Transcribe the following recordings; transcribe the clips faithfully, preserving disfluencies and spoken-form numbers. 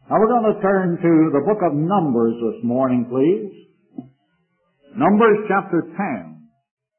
Now we're going to turn to the book of Numbers this morning, please. Numbers chapter ten.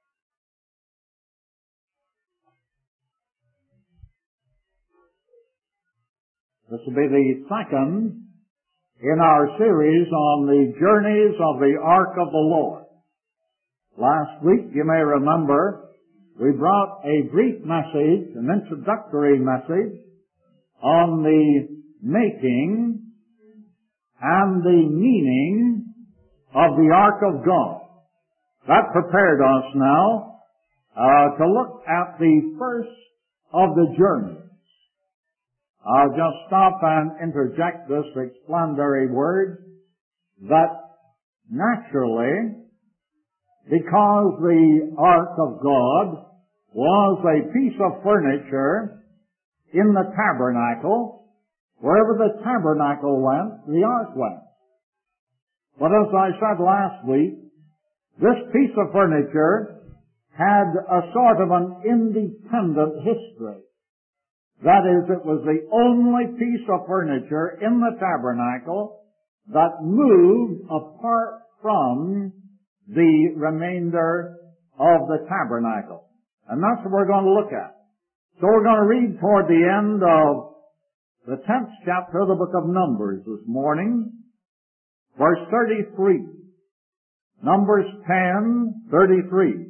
This will be the second in our series on the journeys of the Ark of the Lord. Last week, you may remember, we brought a brief message, an introductory message, on the making and the meaning of the Ark of God. That prepared us now uh, to look at the first of the journeys. I'll just stop and interject this explanatory word that naturally, because the Ark of God was a piece of furniture in the tabernacle, wherever the tabernacle went, the ark went. But as I said last week, this piece of furniture had a sort of an independent history. That is, it was the only piece of furniture in the tabernacle that moved apart from the remainder of the tabernacle. And that's what we're going to look at. So we're going to read toward the end of the tenth chapter of the book of Numbers this morning, verse thirty-three. Numbers ten, thirty-three.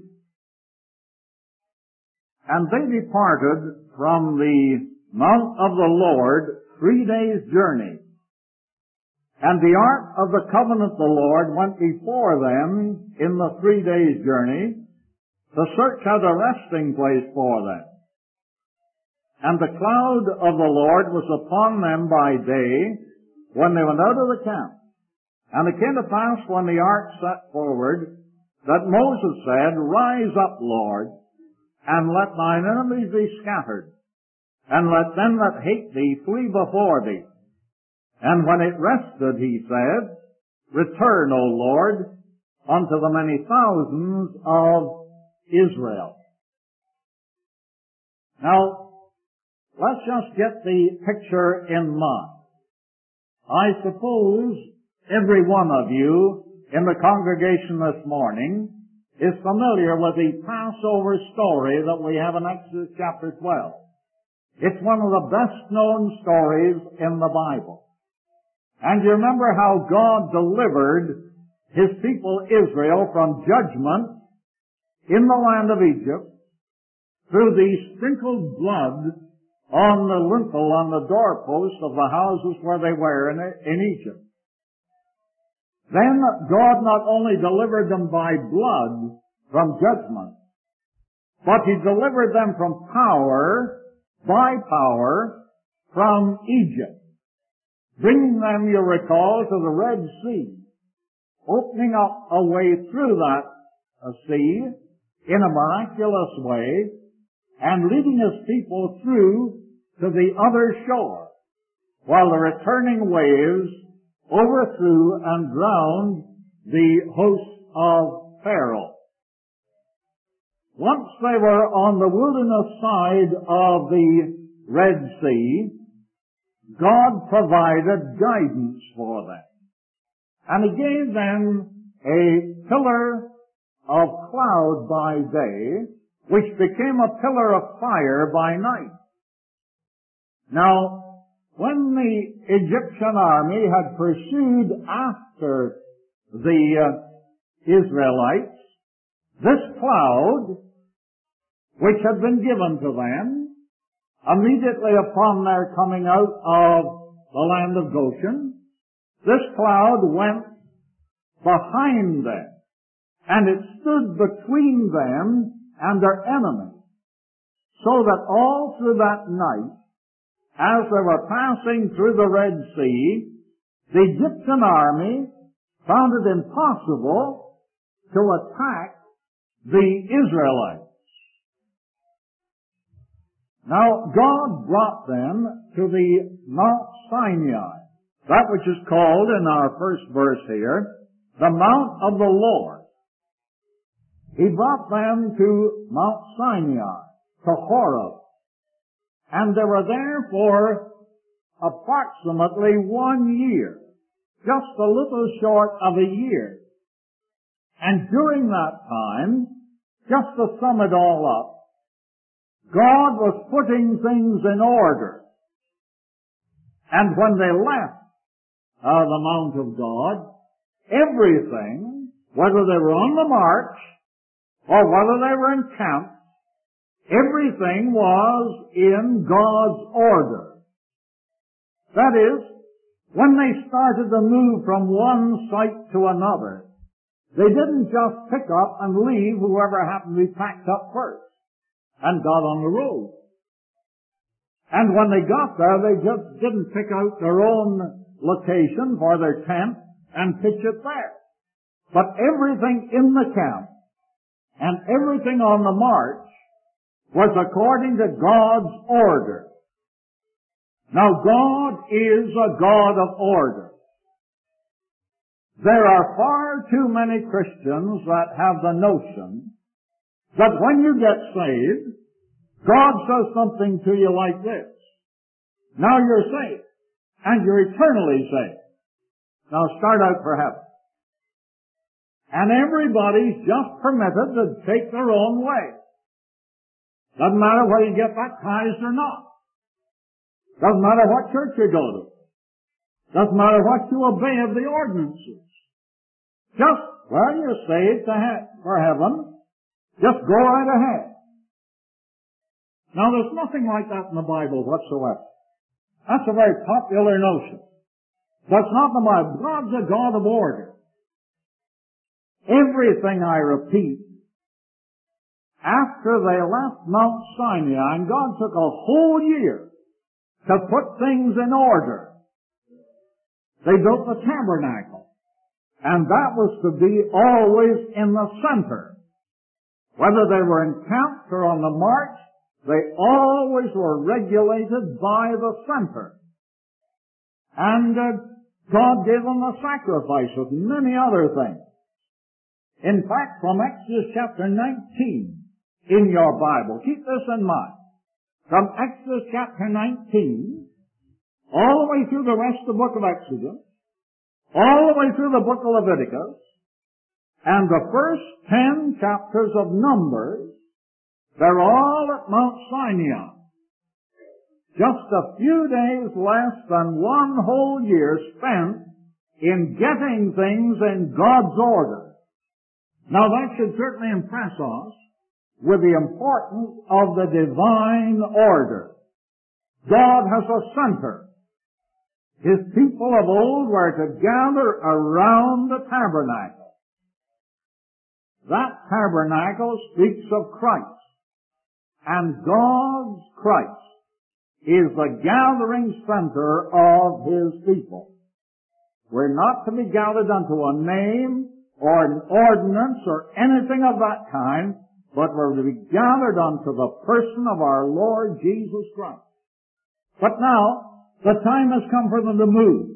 And they departed from the mount of the Lord three days' journey. And the ark of the covenant of the Lord went before them in the three days' journey to search out a resting place for them. And the cloud of the Lord was upon them by day when they went out of the camp. And it came to pass when the ark set forward that Moses said, Rise up, Lord, and let thine enemies be scattered, and let them that hate thee flee before thee. And when it rested, he said, Return, O Lord, unto the many thousands of Israel. Now, let's just get the picture in mind. I suppose every one of you in the congregation this morning is familiar with the Passover story that we have in Exodus chapter twelve. It's one of the best known stories in the Bible. And you remember how God delivered His people Israel from judgment in the land of Egypt through the sprinkled blood on the lintel, on the doorposts of the houses where they were in, in Egypt. Then God not only delivered them by blood from judgment, but He delivered them from power, by power, from Egypt, bringing them, you recall, to the Red Sea, opening up a way through that uh, sea in a miraculous way, and leading His people through to the other shore, while the returning waves overthrew and drowned the host of Pharaoh. Once they were on the wilderness side of the Red Sea, God provided guidance for them. And He gave them a pillar of cloud by day, which became a pillar of fire by night. Now, when the Egyptian army had pursued after the uh, Israelites, this cloud, which had been given to them, immediately upon their coming out of the land of Goshen, this cloud went behind them, and it stood between them and their enemies, so that all through that night, as they were passing through the Red Sea, the Egyptian army found it impossible to attack the Israelites. Now, God brought them to the Mount Sinai, that which is called in our first verse here, the Mount of the Lord. He brought them to Mount Sinai, to Horeb, and they were there for approximately one year, just a little short of a year. And during that time, just to sum it all up, God was putting things in order. And when they left uh, the Mount of God, everything, whether they were on the march or whether they were in camp, everything was in God's order. That is, when they started to move from one site to another, they didn't just pick up and leave whoever happened to be packed up first and got on the road. And when they got there, they just didn't pick out their own location for their tent and pitch it there. But everything in the camp and everything on the march was according to God's order. Now, God is a God of order. There are far too many Christians that have the notion that when you get saved, God says something to you like this: now you're saved, and you're eternally saved. Now start out for heaven. And everybody's just permitted to take their own way. Doesn't matter whether you get baptized or not. Doesn't matter what church you go to. Doesn't matter what you obey of the ordinances. Just, well, you're saved to he- for heaven. Just go right ahead. Now, there's nothing like that in the Bible whatsoever. That's a very popular notion. That's not the Bible. God's a God of order. Everything, I repeat, after they left Mount Sinai, and God took a whole year to put things in order. They built the tabernacle, and that was to be always in the center. Whether they were encamped or on the march, they always were regulated by the center. And uh, God gave them the sacrifices and many other things. In fact, from Exodus chapter nineteen in your Bible, keep this in mind. From Exodus chapter nineteen, all the way through the rest of the book of Exodus, all the way through the book of Leviticus, and the first ten chapters of Numbers, they're all at Mount Sinai. Just a few days less than one whole year spent in getting things in God's order. Now that should certainly impress us with the importance of the divine order. God has a center. His people of old were to gather around the tabernacle. That tabernacle speaks of Christ. And God's Christ is the gathering center of His people. We're not to be gathered unto a name or an ordinance or anything of that kind, but we're to be gathered unto the person of our Lord Jesus Christ. But now, the time has come for them to move.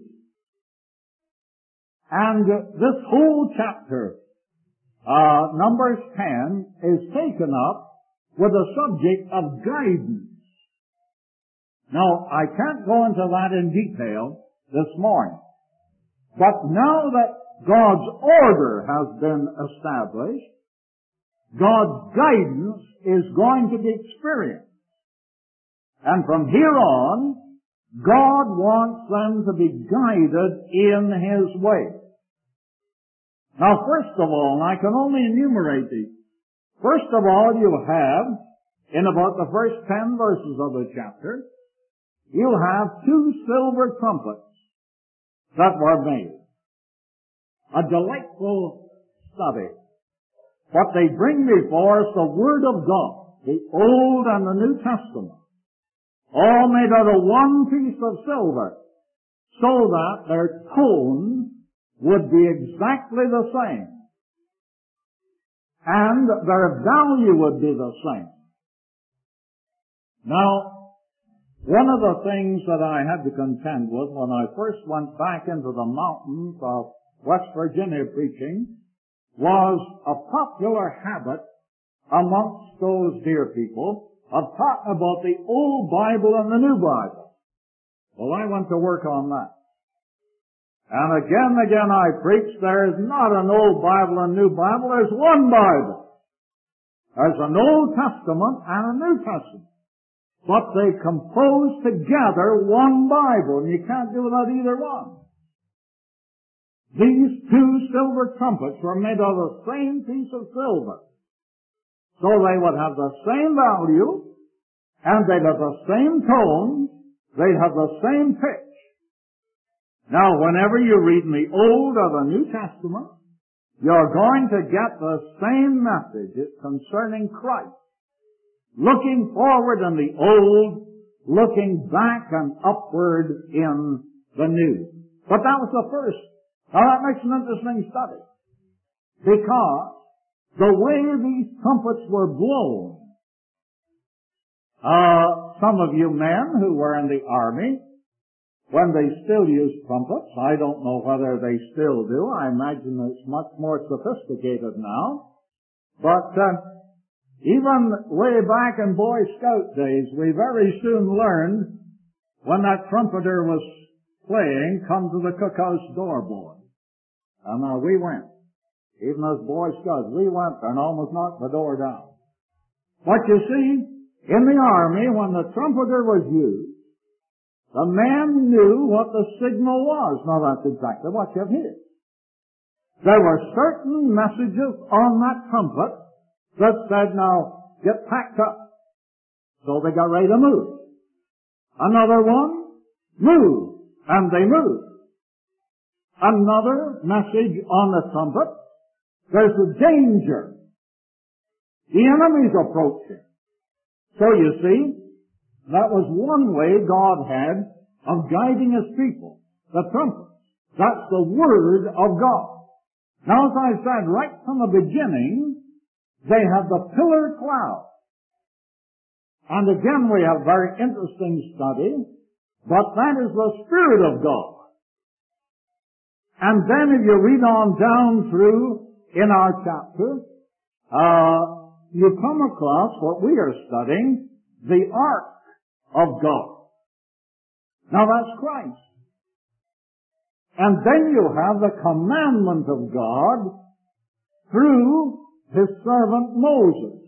And uh, this whole chapter, uh, Numbers ten, is taken up with the subject of guidance. Now, I can't go into that in detail this morning. But now that God's order has been established, God's guidance is going to be experienced. And from here on, God wants them to be guided in His way. Now, first of all, and I can only enumerate these. First of all, you have, in about the first ten verses of the chapter, you have two silver trumpets that were made. A delightful study. What they bring before us, the Word of God, the Old and the New Testament, all made out of one piece of silver, so that their tone would be exactly the same, and their value would be the same. Now, one of the things that I had to contend with when I first went back into the mountains of West Virginia preaching was a popular habit amongst those dear people of talking about the Old Bible and the New Bible. Well, I went to work on that. And again and again I preached, there is not an Old Bible and New Bible, there's one Bible. There's an Old Testament and a New Testament. But they compose together one Bible, and you can't do without either one. These two silver trumpets were made out of the same piece of silver. So they would have the same value, and they'd have the same tone, they'd have the same pitch. Now, whenever you read in the Old or the New Testament, you're going to get the same message. It's concerning Christ. Looking forward in the Old, looking back and upward in the New. But that was the first. Now that makes an interesting study. Because the way these trumpets were blown, uh, some of you men who were in the army, when they still use trumpets, I don't know whether they still do. I imagine it's much more sophisticated now. But uh, even way back in Boy Scout days, we very soon learned when that trumpeter was playing, come to the cookhouse door, boy. And uh, we went. Even as Boy Scouts, we went there and almost knocked the door down. But you see, in the army, when the trumpeter was used, the men knew what the signal was. Now that's exactly what you've heard. There were certain messages on that trumpet that said, now, get packed up. So they got ready to move. Another one, move. And they moved. Another message on the trumpet, there's a danger. The enemy's approaching. So you see, that was one way God had of guiding His people. The trumpet. That's the Word of God. Now, as I said, right from the beginning, they have the pillar cloud. And again, we have very interesting study, but that is the Spirit of God. And then if you read on down through in our chapter, uh, you come across what we are studying, the Ark of God. Now that's Christ. And then you have the commandment of God through His servant Moses.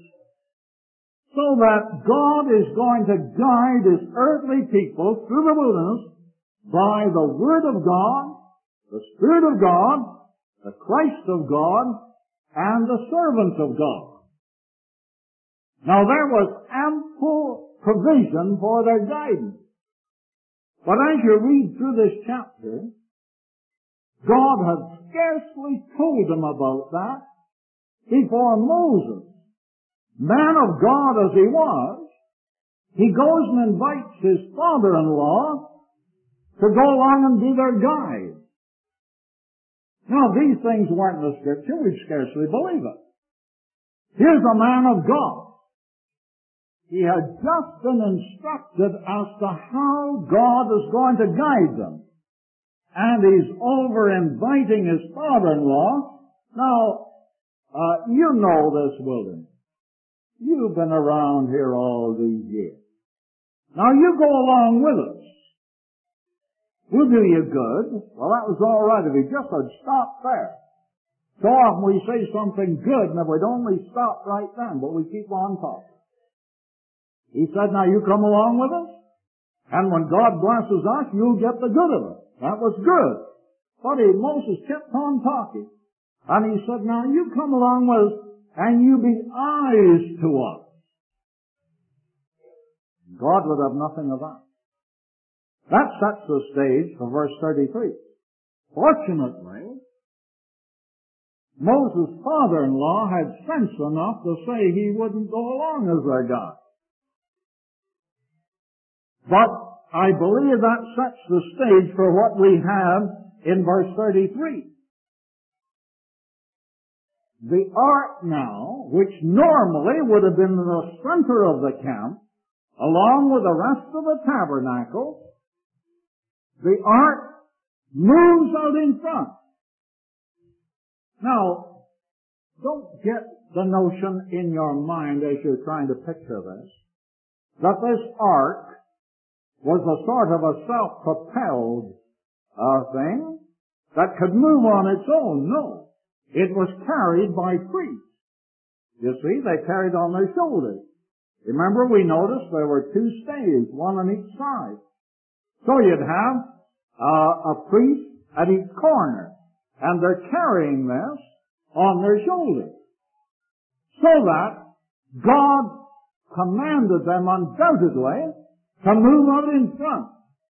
So that God is going to guide His earthly people through the wilderness by the Word of God, the Spirit of God, the Christ of God, and the servants of God. Now there was ample provision for their guidance. But as you read through this chapter, God had scarcely told them about that before Moses, man of God as he was, he goes and invites his father-in-law to go along and be their guide. Now, these things weren't in the Scripture. We'd scarcely believe it. Here's a man of God. He had just been instructed as to how God is going to guide them. And he's over inviting his father-in-law. Now, uh, you know this wilderness. You've been around here all these years. Now you go along with us. We'll do you good. Well, that was all right if he just had stopped there. So often we say something good, and if we'd only stop right then, but we keep on talking. He said, now you come along with us, and when God blesses us, you'll get the good of it. That was good. But he, Moses kept on talking. And he said, now you come along with us, and you be eyes to us. God would have nothing of that. That sets the stage for verse thirty-three. Fortunately, Moses' father-in-law had sense enough to say he wouldn't go along as their God. But I believe that sets the stage for what we have in verse thirty-three. The ark now, which normally would have been in the center of the camp, along with the rest of the tabernacle, the ark moves out in front. Now, don't get the notion in your mind as you're trying to picture this, that this ark was a sort of a self-propelled uh, thing that could move on its own. No. It was carried by priests. You see, they carried on their shoulders. Remember, we noticed there were two staves, one on each side. So you'd have uh, a priest at each corner, and they're carrying this on their shoulders. So that God commanded them undoubtedly to move out in front.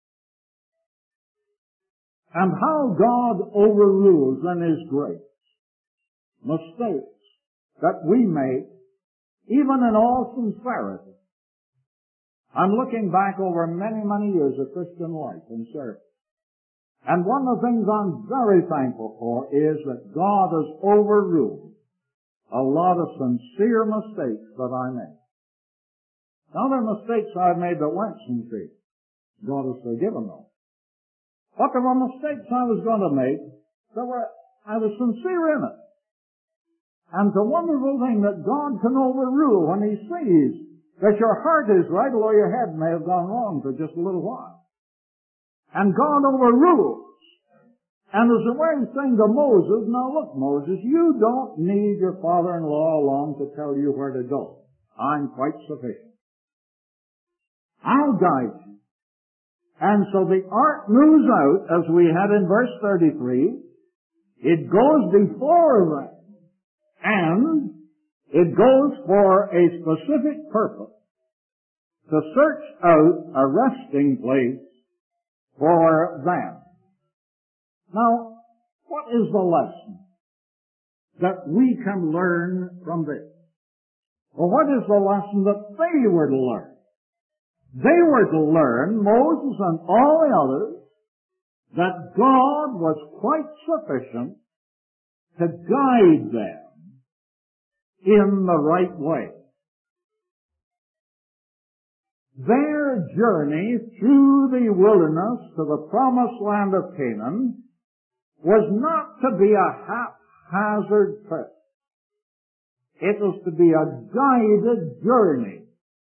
And how God overrules in His grace mistakes that we make, even in all sincerity. I'm looking back over many, many years of Christian life and service. And one of the things I'm very thankful for is that God has overruled a lot of sincere mistakes that I made. Now, there are mistakes I've made that weren't sincere. God has forgiven them. But there were mistakes I was going to make that were, I was sincere in it. And it's a wonderful thing that God can overrule when He sees that your heart is right, although your head may have gone wrong for just a little while. And God overrules. And there's a way of saying to Moses, now look, Moses, you don't need your father-in-law along to tell you where to go. I'm quite sufficient. I'll guide you. And so the ark moves out, as we had in verse thirty-three. It goes before them. And it goes for a specific purpose, to search out a resting place for them. Now, what is the lesson that we can learn from this? Well, what is the lesson that they were to learn? They were to learn, Moses and all the others, that God was quite sufficient to guide them in the right way. Their journey through the wilderness to the promised land of Canaan was not to be a haphazard trip. It was to be a guided journey.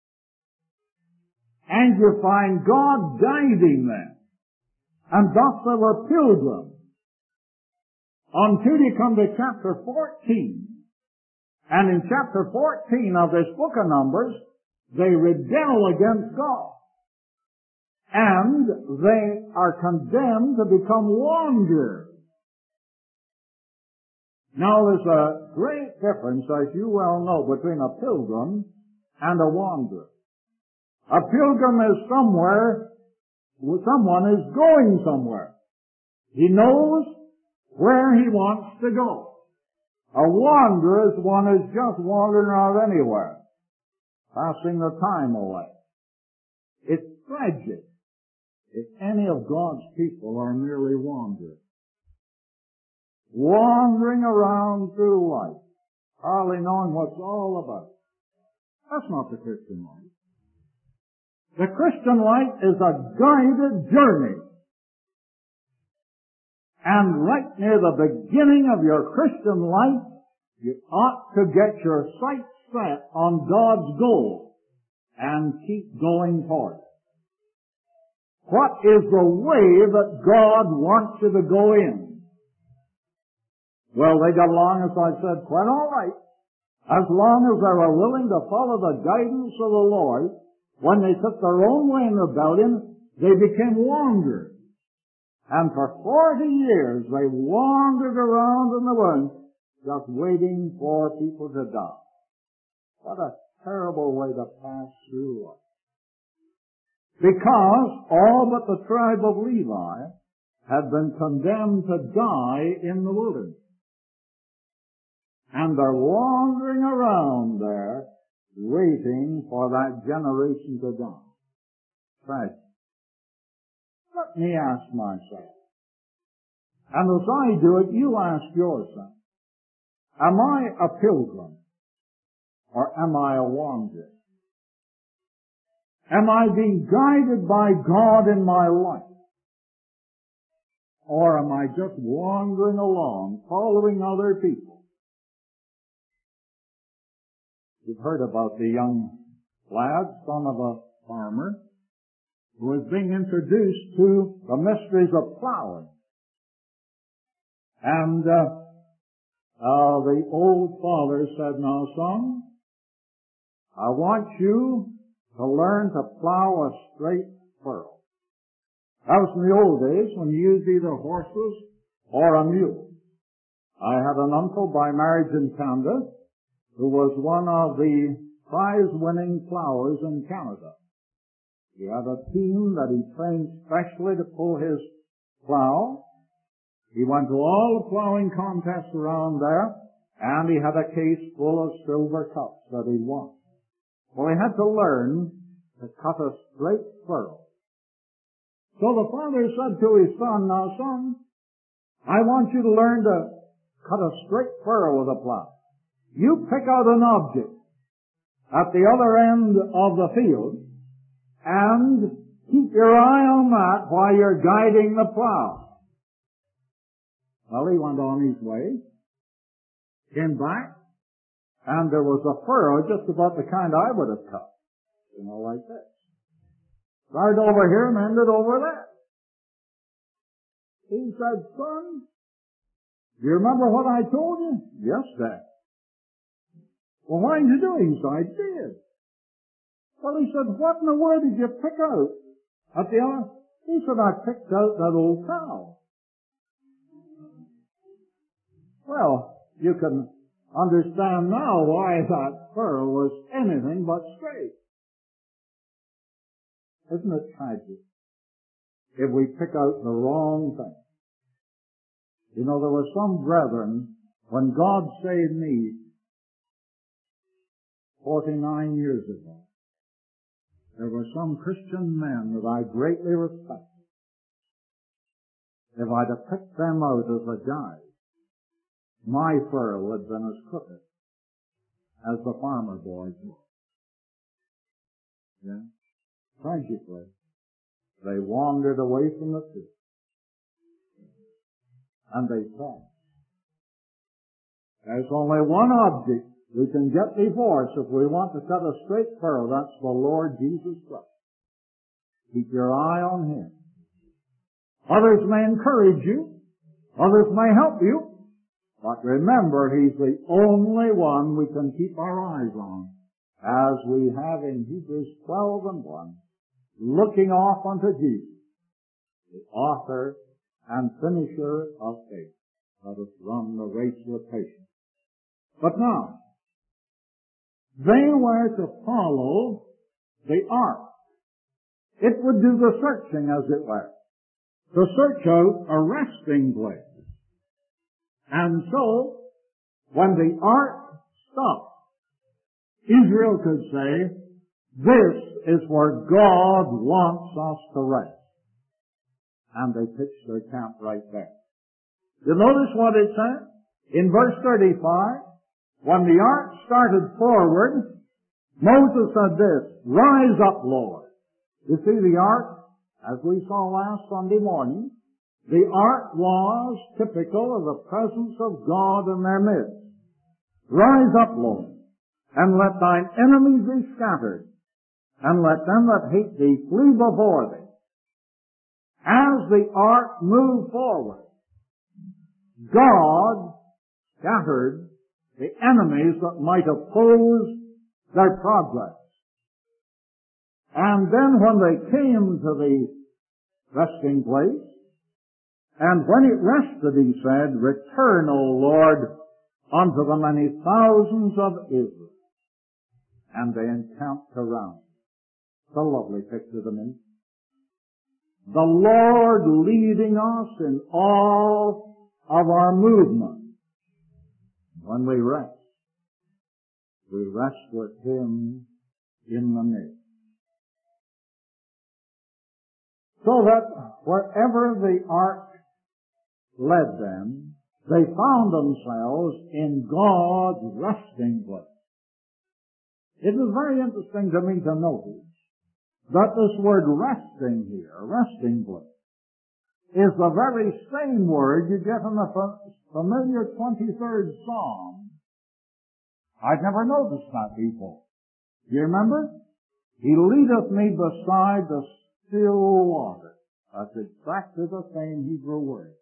And you find God guiding them. And thus they were pilgrims. Until you come to chapter fourteen. And in chapter fourteen of this book of Numbers, they rebel against God. And they are condemned to become wanderers. Now there's a great difference, as you well know, between a pilgrim and a wanderer. A pilgrim is somewhere, someone is going somewhere. He knows where he wants to go. A wanderer is one who's just wandering around anywhere, passing the time away. It's tragic if any of God's people are merely wanderers. Wandering around through life, hardly knowing what it's all about. That's not the Christian life. The Christian life is a guided journey. And right near the beginning of your Christian life, you ought to get your sights set on God's goal and keep going toward it. What is the way that God wants you to go in? Well, they got along, as I said, quite all right. As long as they were willing to follow the guidance of the Lord, when they took their own way in rebellion, they became wanderers. And for forty years they wandered around in the wilderness, just waiting for people to die. What a terrible way to pass through life. Because all but the tribe of Levi had been condemned to die in the wilderness. And they're wandering around there, waiting for that generation to die. Tragic. Let me ask myself, and as I do it, you ask yourself, am I a pilgrim or am I a wanderer? Am I being guided by God in my life? Or am I just wandering along, following other people? You've heard about the young lad, son of a farmer, who was being introduced to the mysteries of plowing. And uh, uh, the old father said, "Now, son, I want you to learn to plow a straight furrow." That was in the old days when you used either horses or a mule. I had an uncle by marriage in Canada who was one of the prize-winning plowers in Canada. He had a team that he trained specially to pull his plow. He went to all the plowing contests around there, and he had a case full of silver cups that he won. Well, he had to learn to cut a straight furrow. So the father said to his son, "Now, son, I want you to learn to cut a straight furrow with a plow. You pick out an object at the other end of the field and keep your eye on that while you're guiding the plow." Well, he went on his way, came back, and there was a furrow just about the kind I would have cut. You know, like this. Started over here and ended over there. He said, "Son, do you remember what I told you?" "Yes, Dad." "Well, why didn't you do it?" He said, "I did." Well, he said, "What in the world did you pick out at the other?" He said, "I picked out that old cow." Well, you can understand now why that furrow was anything but straight. Isn't it tragic if we pick out the wrong thing? You know, there were some brethren, when God saved me forty-nine years ago, there were some Christian men that I greatly respected. If I'd have picked them out as a guide, my furrow had been as crooked as the farmer boys were. Yeah? Tragically, they wandered away from the truth. And they fell. There's only one object we can get before us if we want to cut a straight furrow. That's the Lord Jesus Christ. Keep your eye on Him. Others may encourage you. Others may help you. But remember, He's the only one we can keep our eyes on, as we have in Hebrews twelve and one, looking off unto Jesus, the author and finisher of faith. Let us run the race with patience. But now, they were to follow the ark. It would do the searching, as it were, to search out a resting place. And so, when the ark stopped, Israel could say, "This is where God wants us to rest." And they pitched their camp right there. You notice what it said? In verse thirty-five, when the ark started forward, Moses said this, "Rise up, Lord." You see, the ark, as we saw last Sunday morning, the ark was typical of the presence of God in their midst. "Rise up, Lord, and let thine enemies be scattered, and let them that hate thee flee before thee." As the ark moved forward, God scattered the enemies that might oppose their progress. And then when they came to the resting place, and when it rested, he said, "Return, O Lord, unto the many thousands of Israel." And they encamped around. It's a lovely picture to me. The Lord leading us in all of our movement. When we rest, we rest with Him in the midst. So that wherever the ark led them, they found themselves in God's resting place. It was very interesting to me to notice that this word resting here, resting place, is the very same word you get in the familiar twenty-third Psalm. I'd never noticed that before. Do you remember? "He leadeth me beside the still water. That's exactly the same Hebrew word.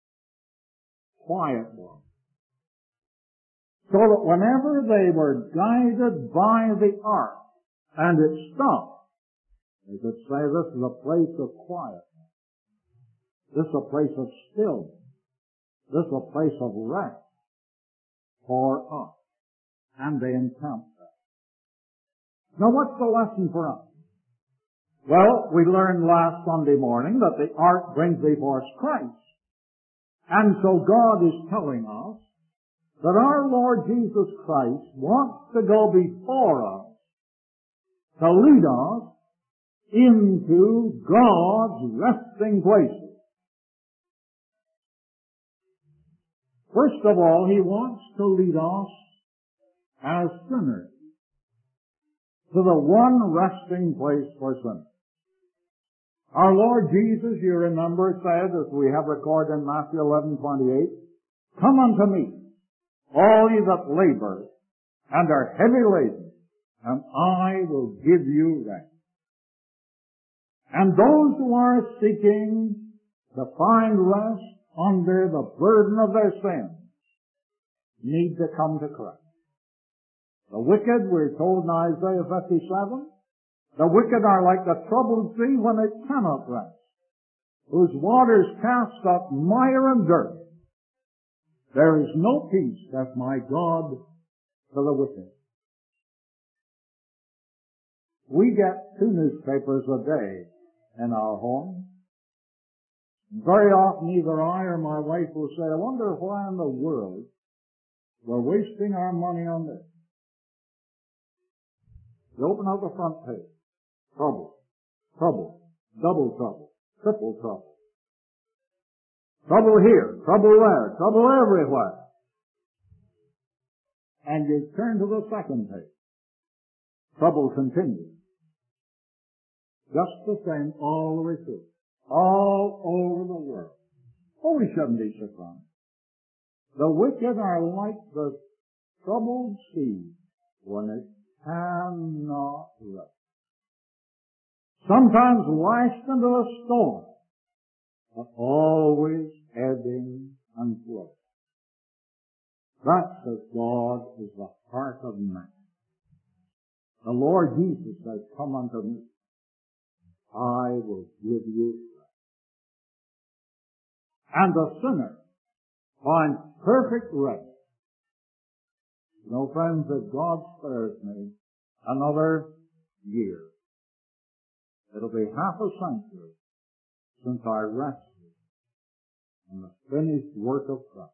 Quiet water. So that whenever they were guided by the ark and it stopped, they could say this is a place of quiet. This is a place of stillness. This is a place of rest for us. And they encamped there. Now what's the lesson for us? Well, we learned last Sunday morning that the ark brings before us Christ. And so God is telling us that our Lord Jesus Christ wants to go before us to lead us into God's resting places. First of all, He wants to lead us as sinners to the one resting place for sinners. Our Lord Jesus, you remember, said, as we have recorded in Matthew eleven twenty-eight, "Come unto me, all ye that labor and are heavy laden, and I will give you rest." And those who are seeking to find rest under the burden of their sins need to come to Christ. The wicked, we're told in Isaiah fifty-seven, the wicked are like the troubled sea when it cannot rest, whose waters cast up mire and dirt. There is no peace, saith my God, to the wicked. We get two newspapers a day in our home. Very often either I or my wife will say, "I wonder why in the world we're wasting our money on this." You open up the front page. Trouble, trouble, double trouble, triple trouble. Trouble here, trouble there, trouble everywhere. And you turn to the second page. Trouble continues. Just the same all the way through. All over the world. Oh, we shouldn't be surprised. The wicked are like the troubled sea when it cannot rest. Sometimes lashed into a storm, but always ebbing and flowing. That, says God, is the heart of man. The Lord Jesus says, "Come unto me, I will give you rest." And the sinner finds perfect rest. You know, friends, if God spares me another year, it'll be half a century since I rested in the finished work of Christ.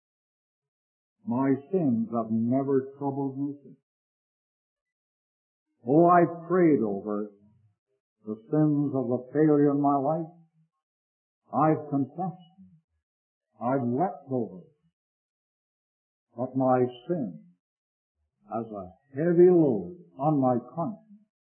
My sins have never troubled me since. Oh, I've prayed over the sins of the failure in my life. I've confessed them. I've wept over it. But my sin, as a heavy load on my conscience,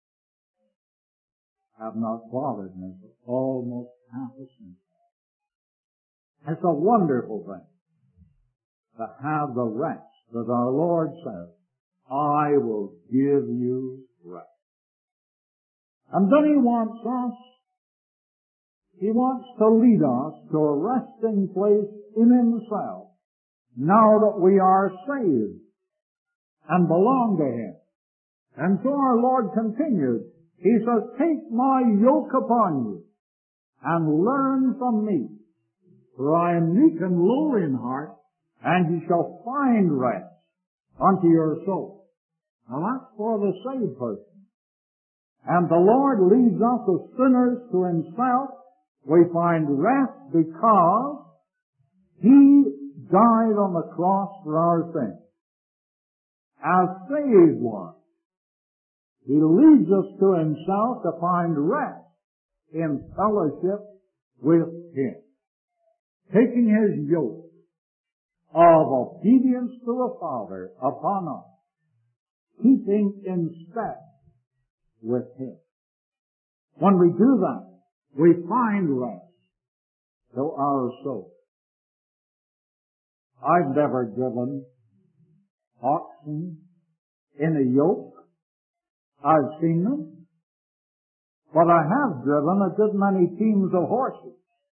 have not bothered me for almost half a century. It's a wonderful thing to have the rest that our Lord says, "I will give you rest." And then He wants us, He wants to lead us to a resting place in Himself, now that we are saved and belong to Him. And so our Lord continues. He says, "Take my yoke upon you and learn from me, for I am meek and lowly in heart, and ye shall find rest unto your soul." Now that's for the saved person. And the Lord leads us as sinners to Himself. We find rest because He died on the cross for our sins. As saved ones, He leads us to Himself to find rest in fellowship with Him. Taking His yoke of obedience to the Father upon us, keeping in step with Him. When we do that, we find rest to our soul. I've never driven oxen in a yoke. I've seen them. But I have driven a good many teams of horses.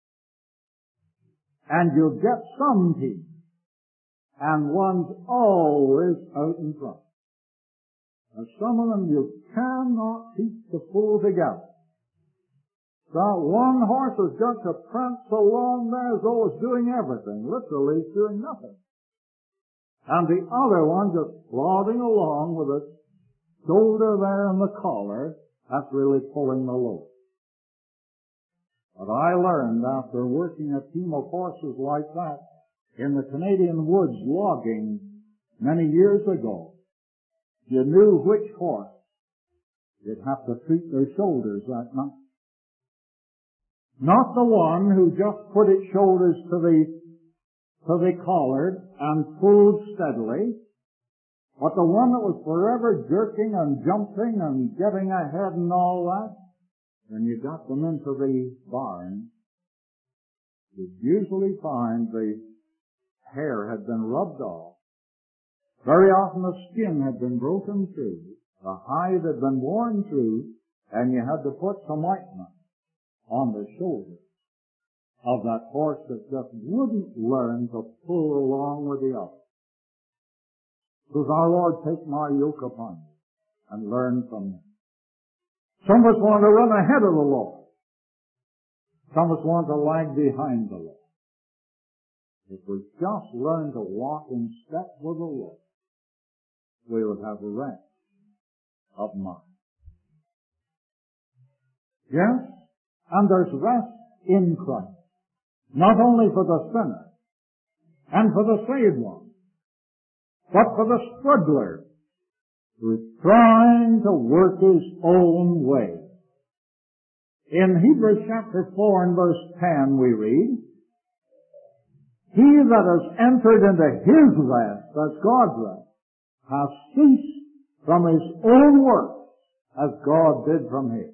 And you'll get some teams, and one's always out in front. And some of them you cannot keep the fool together. So one horse has got to prance along there as though it's doing everything. Literally, it's doing nothing. And the other one just plodding along with its shoulder there in the collar, that's really pulling the load. But I learned after working a team of horses like that in the Canadian woods logging many years ago, you knew which horse you'd have to treat their shoulders that night. Not the one who just put its shoulders to the, to the collar and pulled steadily, but the one that was forever jerking and jumping and getting ahead and all that. When you got them into the barn, you'd usually find the hair had been rubbed off. Very often the skin had been broken through, the hide had been worn through, and you had to put some ointment on the shoulders of that horse that just wouldn't learn to pull along with the other. Says our Lord, take my yoke upon you and learn from me. Some of us want to run ahead of the Lord. Some of us want to lag behind the Lord. If we just learn to walk in step with the Lord, we would have rest of mind. Yes, and there's rest in Christ. Not only for the sinner and for the saved one, but for the struggler who is trying to work his own way. In Hebrews chapter four and verse ten we read, he that has entered into his rest, that's God's rest, has ceased from his own work as God did from his.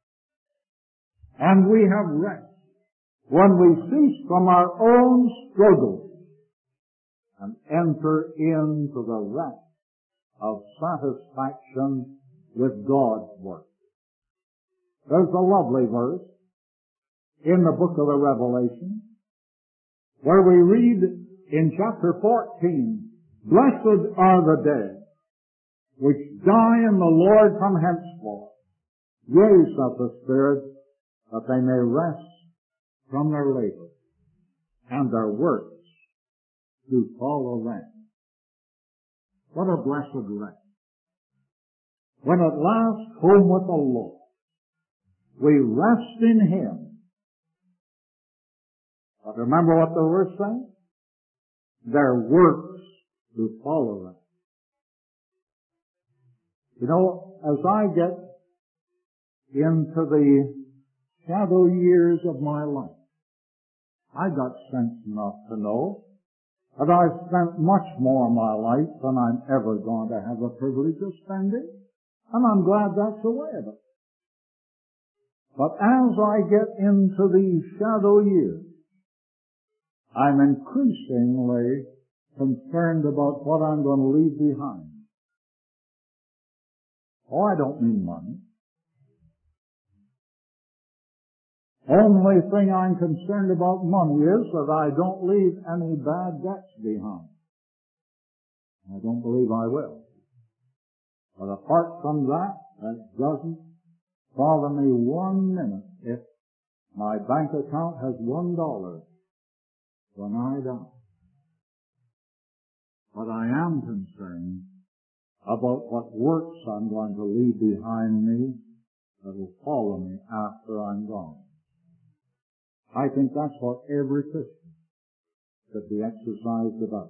And we have rest when we cease from our own struggles and enter into the rest of satisfaction with God's work. There's a lovely verse in the book of the Revelation where we read in chapter fourteen, blessed are the dead which die in the Lord from henceforth. Yea, saith the Spirit, that they may rest from their labor, and their works do follow them. What a blessed rest. When at last home with the Lord, we rest in Him. But remember what the verse says? Their works do follow them. You know, as I get into the shadow years of my life, I got sense enough to know that I've spent much more of my life than I'm ever going to have the privilege of spending, and I'm glad that's the way of it. But as I get into these shadow years, I'm increasingly concerned about what I'm going to leave behind. Oh, I don't mean money. Only thing I'm concerned about money is that I don't leave any bad debts behind. I don't believe I will. But apart from that, that doesn't bother me one minute if my bank account has one dollar when I die. But I am concerned about what works I'm going to leave behind me that will follow me after I'm gone. I think that's what every Christian should be exercised about.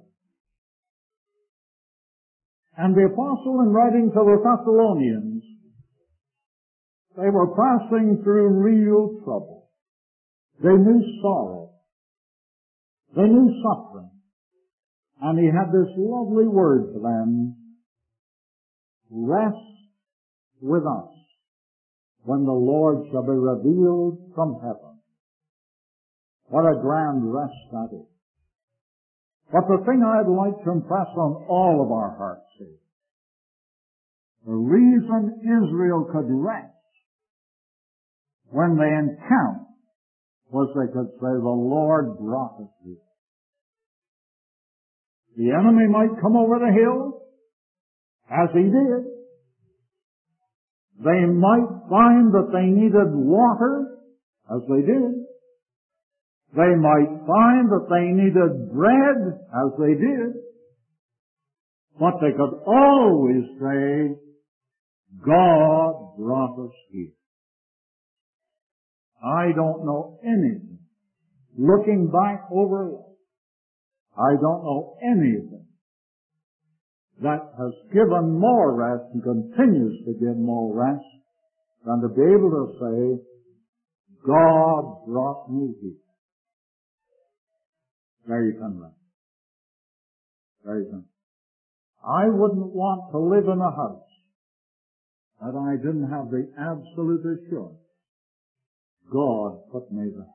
And the apostle, in writing to the Thessalonians, they were passing through real trouble. They knew sorrow. They knew suffering. And he had this lovely word for them, rest with us when the Lord shall be revealed from heaven. What a grand rest that is. But the thing I'd like to impress on all of our hearts is, the reason Israel could rest when they encamped was they could say, the Lord brought us here. The enemy might come over the hill, as he did. They might find that they needed water, as they did. They might find that they needed bread, as they did. But they could always say, God brought us here. I don't know anything. Looking back over life, I don't know anything that has given more rest and continues to give more rest than to be able to say, God brought me here. There you can rest. There you can. I wouldn't want to live in a house that I didn't have the absolute assurance God put me there.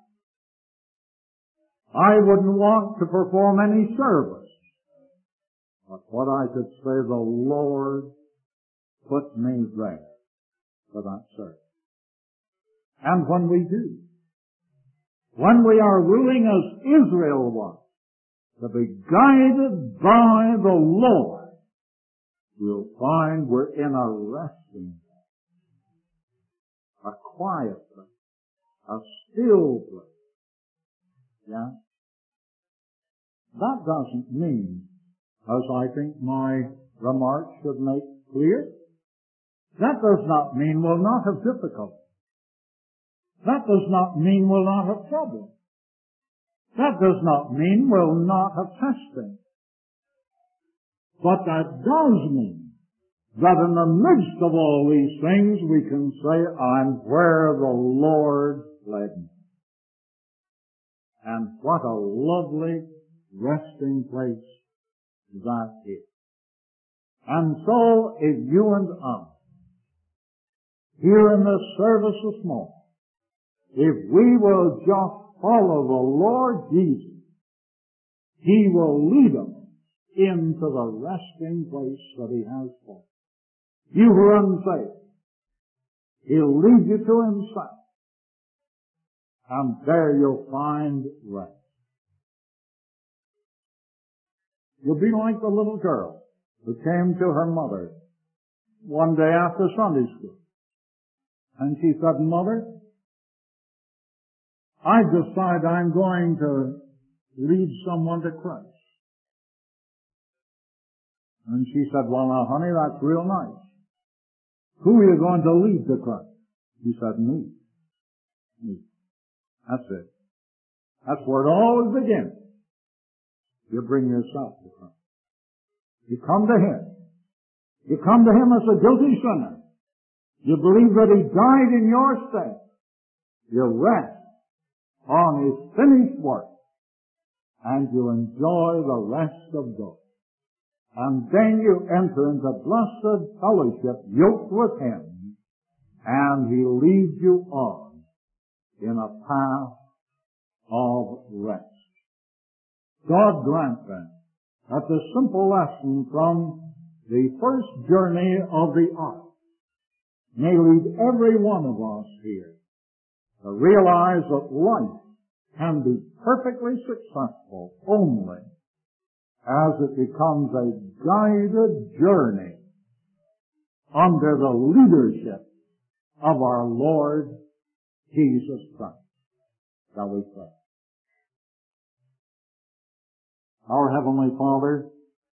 I wouldn't want to perform any service, but what I could say, the Lord put me there for that service. And when we do, when we are willing as Israel was, to be guided by the Lord, we'll find we're in a resting place, a quiet place, a still place. Yeah? That doesn't mean, as I think my remarks should make clear, that does not mean we'll not have difficulty. That does not mean we'll not have trouble. That does not mean we'll not have testing. But that does mean that in the midst of all these things we can say, I'm where the Lord led me. And what a lovely resting place that is. And so if you and I, here in this service this morning, if we will just follow the Lord Jesus, He will lead us into the resting place that He has for us. You who are unsaved, He'll lead you to Himself, and there you'll find rest. You'll be like the little girl who came to her mother one day after Sunday school, and she said, Mother, I decide I'm going to lead someone to Christ. And she said, well now honey, that's real nice. Who are you going to lead to Christ? She said, me. Me. That's it. That's where it always begins. You bring yourself to Christ. You come to Him. You come to Him as a guilty sinner. You believe that He died in your stead. You rest on His finished work, and you enjoy the rest of God. And then you enter into blessed fellowship, yoked with Him, and He leads you on in a path of rest. God grant then that the simple lesson from the first journey of the ark may lead every one of us here to realize that life can be perfectly successful only as it becomes a guided journey under the leadership of our Lord Jesus Christ. Shall we pray? Our Heavenly Father,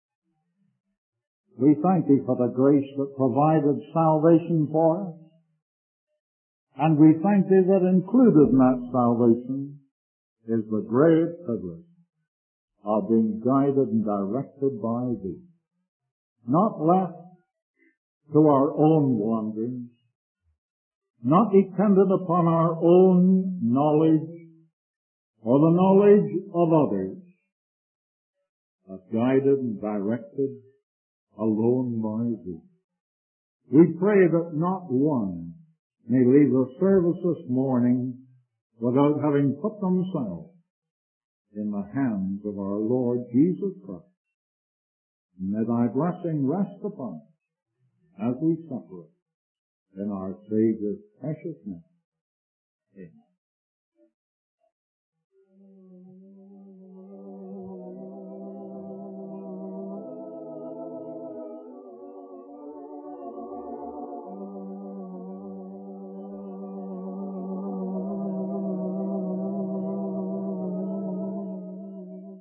we thank Thee for the grace that provided salvation for us. And we thank Thee that included in that salvation is the great privilege of being guided and directed by Thee. Not left to our own wanderings, not dependent upon our own knowledge or the knowledge of others, but guided and directed alone by Thee. We pray that not one may leave the service this morning without having put themselves in the hands of our Lord Jesus Christ. And may Thy blessing rest upon us as we separate in our Savior's precious name. Amen.